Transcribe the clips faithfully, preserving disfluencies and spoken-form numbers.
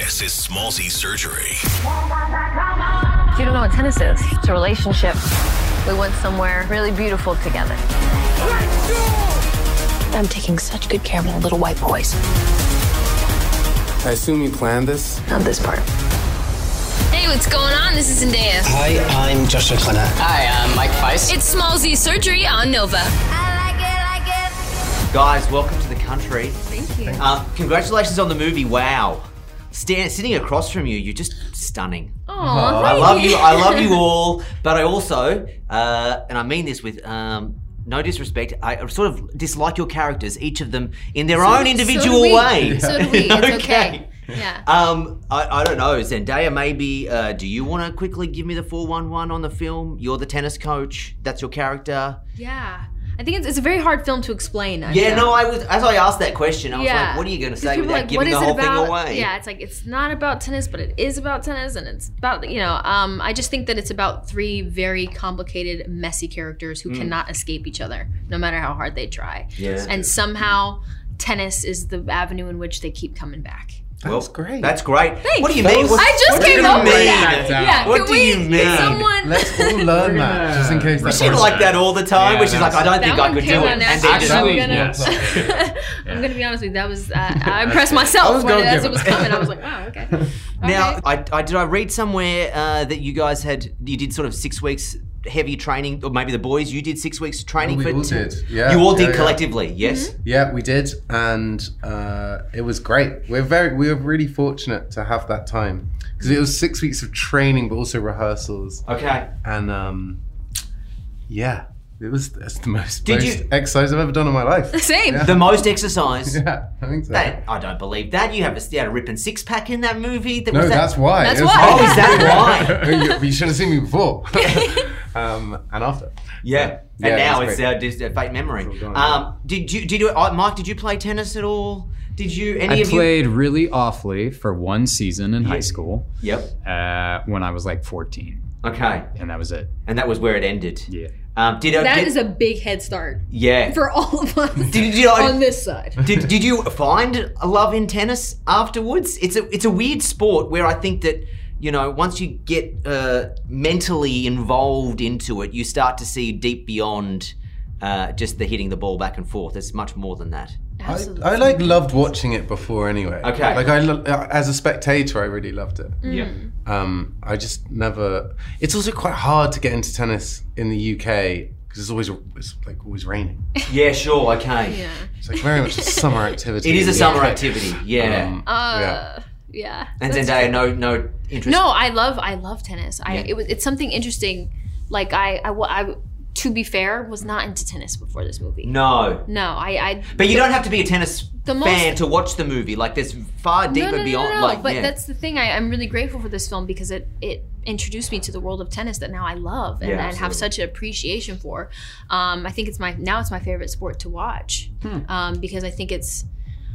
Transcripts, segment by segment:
This is Smallzy Surgery. You don't know what tennis is. It's a relationship. We went somewhere really beautiful together. I'm taking such good care of my little white boys. I assume you planned this? Not this part. Hey, what's going on? This is Zendaya. Hi, I'm Joshua Connor. Hi, I'm Mike Weiss. It's Smallzy Surgery on Nova. I like it, like it. Guys, welcome to the country. Thank you. Uh, congratulations on the movie. Wow. Stand, sitting across from you, you're just stunning. Aww, I love you. I love you all. But I also, uh, and I mean this with um, no disrespect, I sort of dislike your characters, each of them in their so, own individual so do we. way. So do we. It's okay. okay. Yeah. Um, I, I don't know, Zendaya, maybe, uh, do you want to quickly give me the four one one on the film? You're the tennis coach. That's your character. Yeah. I think it's, it's a very hard film to explain. I Yeah, think. no, I was, as I asked that question, I was yeah. like, what are you going to say without like, giving the whole thing away? Yeah, it's like, it's not about tennis, but it is about tennis, and it's about, you know, um, I just think that it's about three very complicated, messy characters who mm. cannot escape each other, no matter how hard they try. Yeah. And somehow, tennis is the avenue in which they keep coming back. That's well, great. That's great. Thanks. What do you mean? What, I just what came up with that. Yeah, what can do we, you mean? Can someone... Let's all learn that, just in case. She's like that all the time, yeah, which is like, I don't think I could do it. And then Actually, just, I'm gonna, yes. I'm gonna be honest with you. That was uh, I impressed myself when it, as it was coming. I was like, wow, okay. okay. Now, I, I did I read somewhere uh, that you guys had you did sort of six weeks heavy training, or maybe the boys, you did six weeks training we for. all T- did. Yeah, you all yeah, did yeah. collectively, yes. Mm-hmm. Yeah, we did, and uh, it was great. We're very, we were really fortunate to have that time because it was six weeks of training, but also rehearsals. Okay. And um, yeah, it was that's the most, did most you, exercise I've ever done in my life. Same. Yeah. The most exercise. Yeah, I think so. That, I don't believe that. You have a, you had a ripping six pack in that movie. That, no, was that, that's why. That's was, why. Oh, is that why? you, you should have seen me before. um, and after. Yeah. Yeah, and now it it's uh, just a fake memory. Gone, um, did you? Did you? Uh, Mike? Did you play tennis at all? Did you? Any I of played you? really awfully for one season in yeah. high school. Yep. Uh, when I was like fourteen. Okay. And that was it. And that was where it ended. Yeah. Um, did that did, is a big head start. Yeah. For all of us. Did, you know, on this side. Did Did you find a love in tennis afterwards? It's a It's a weird sport where I think that, you know, once you get uh, mentally involved into it, you start to see deep beyond uh, just the hitting the ball back and forth. It's much more than that. I, I like loved watching it before anyway. Okay. Like I lo- as a spectator, I really loved it. Mm. Yeah. Um, I just never. It's also quite hard to get into tennis in the U K because it's always it's like always raining. Yeah, sure, okay. Yeah. It's like very much a summer activity. It is a summer activity. Yeah. Um, uh, yeah. Yeah. And Zendaya, no, no interest. No, I love, I love tennis. I Yeah. it was, it's something interesting. Like I, I, I, to be fair, was not into tennis before this movie. No. No, I, I. But you don't have to be a tennis the fan most, to watch the movie. Like, there's far deeper no, no, no, beyond. No, no, like, but yeah. that's the thing. I, I'm really grateful for this film because it it introduced me to the world of tennis that now I love and, Yeah, and have such an appreciation for. Um, I think it's my now it's my favorite sport to watch Hmm. um, because I think it's.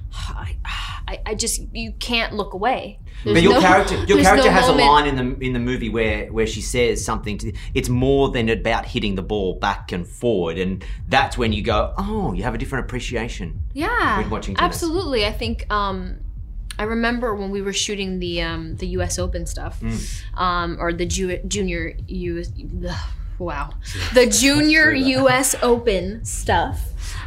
I, I, I just you can't look away. There's but your no, character, your character no has moment. a line in the in the movie where where she says something. To, it's more than about hitting the ball back and forward, and that's when you go, oh, you have a different appreciation. Yeah, when watching tennis. Absolutely. I think um, I remember when we were shooting the um, the U S Open stuff, mm. um, or the Ju- junior U S. Ugh, wow, the junior U S Open stuff.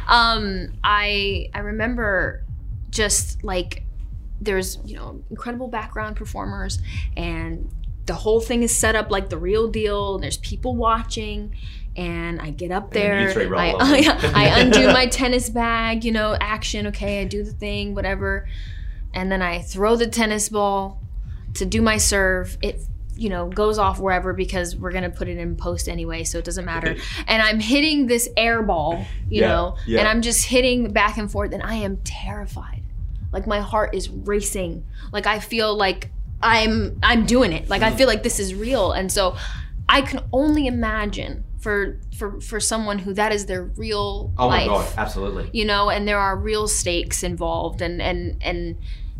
Um, I I remember. Just like there's, you know, incredible background performers and the whole thing is set up like the real deal and there's people watching and I get up there, I, I, I undo my tennis bag, you know, action, okay, I do the thing, whatever. And then I throw the tennis ball to do my serve. It, you know, goes off wherever because we're going to put it in post anyway, so it doesn't matter. And I'm hitting this air ball, you yeah, know, yeah. and I'm just hitting back and forth and I am terrified. Like my heart is racing. Like I feel like I'm I'm doing it. Like I feel like this is real. And so I can only imagine for for for someone who that is their real oh life. Oh my God, absolutely. You know, and there are real stakes involved and and and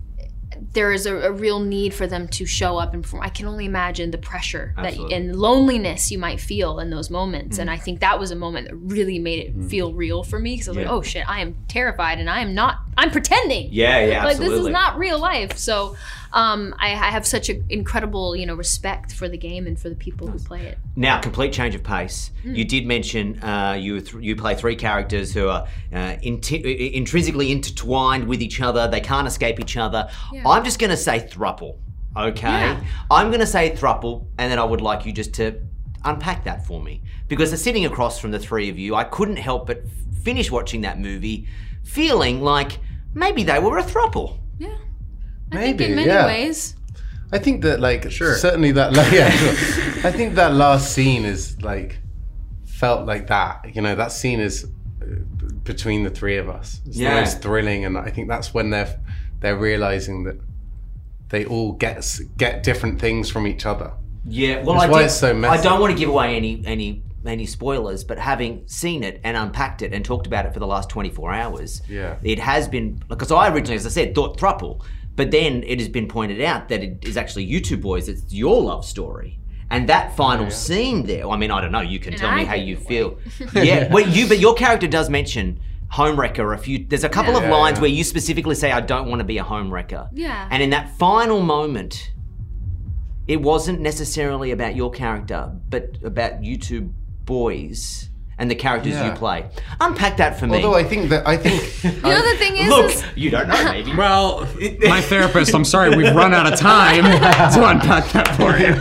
there is a, a real need for them to show up and perform. I can only imagine the pressure absolutely. that and loneliness you might feel in those moments. Mm. And I think that was a moment that really made it mm. feel real for me because I was yeah. like, oh shit, I am terrified and I am not I'm pretending. Yeah, yeah, Like, this is absolutely. not real life. So um, I, I have such an incredible, you know, respect for the game and for the people who play it. Now, complete change of pace. Mm. You did mention uh, you th- you play three characters who are uh, inti- intrinsically intertwined with each other. They can't escape each other. Yeah. I'm just going to say thruple, okay? Yeah. I'm going to say thruple, and then I would like you just to unpack that for me. Because sitting across from the three of you, I couldn't help but f- finish watching that movie feeling like maybe they were a thruple. Yeah. I Maybe, think in many yeah. ways. I think that, like, certainly that, like, yeah, sure. I think that last scene is, like, felt like that. You know, that scene is uh, b- between the three of us. It's Yeah. the most thrilling, and I think that's when they're they're realizing that they all get s- get different things from each other. Yeah, well, That's I, why did, it's so I messy. don't want to give away any any any spoilers, but having seen it and unpacked it and talked about it for the last twenty-four hours, Yeah. it has been, because I originally, as I said, thought thruple, but then it has been pointed out that it is actually you two boys, it's your love story. And that final scene there, I mean, I don't know, you can And tell I me how gave you it feel. Yeah, well, you, but your character does mention homewrecker a few, there's a couple Yeah. of Yeah, lines yeah. where you specifically say, I don't want to be a homewrecker. Yeah. And in that final moment, it wasn't necessarily about your character, but about you two boys and the characters Yeah. you play. Unpack that for me. Although I think that I think You know, the thing is, Look, is you don't know, maybe. Well, my therapist, I'm sorry, we've run out of time to unpack that for you.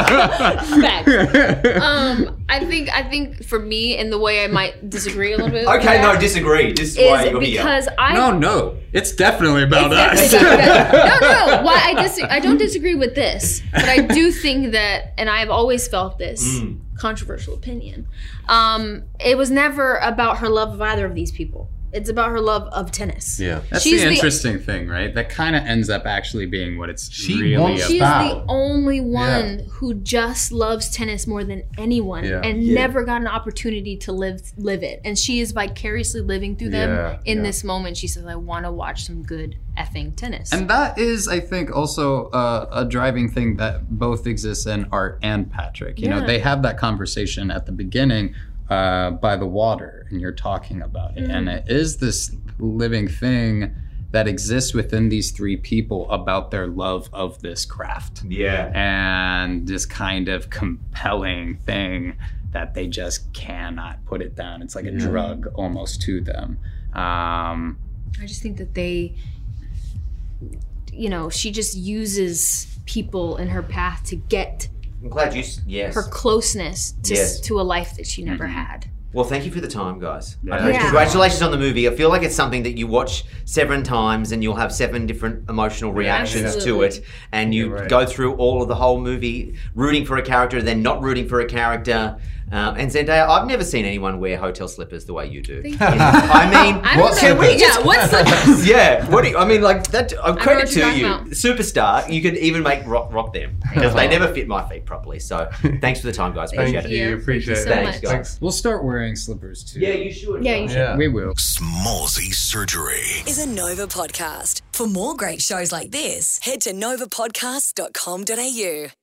back. Um, I think I think for me, and the way I might disagree a little bit. with Okay, that no, disagree. This is why is you're here. because I No, no, it's definitely about It's us. definitely about that. No, no. Why I dis- I don't disagree with this, but I do think that, and I've always felt this Mm. controversial opinion. Um, it was never about her love of either of these people. It's about her love of tennis. yeah. That's She's the the- interesting thing, right? That kind of ends up actually being what it's She really wants- about. She's Style. the only one who just loves tennis more than anyone, Yeah. and Yeah. never got an opportunity to live live it. And she is vicariously living through them Yeah, in yeah. this moment. She says, "I want to watch some good effing tennis." And that is, I think, also uh, a driving thing that both exists in Art and Patrick. You know, Yeah. they have that conversation at the beginning uh, by the water, and you're talking about it. And it is this living thing that exists within these three people about their love of this craft. Yeah. And this kind of compelling thing that they just cannot put it down. It's like a drug almost to them. Um, I just think that they, you know, she just uses people in her path to get I'm glad you, s- yes. her closeness to, Yes. to a life that she never had. Well, thank you for the time, guys. I Yeah. appreciate- Yeah. Congratulations on the movie. I feel like it's something that you watch seven times and you'll have seven different emotional reactions Absolutely. to it. And you You're right. go through all of the whole movie rooting for a character, then not rooting for a character. Um, and Zendaya, I've never seen anyone wear hotel slippers the way you do. Thank You know, I mean, I What don't know. can we just- Yeah, what's the yeah, what do you, I mean, like that. Uh, credit what you're to talking you, about. superstar. You could even make rock rock them because they never fit my feet properly. So, thanks for the time, guys. Appreciate Thank it. you. Appreciate so it. Thanks, much. guys. we'll start wearing slippers too. Yeah, you should. Yeah, you guys. should. Yeah. We will. Smallsy Surgery. Is a Nova podcast. For more great shows like this, head to nova podcasts dot com dot a u.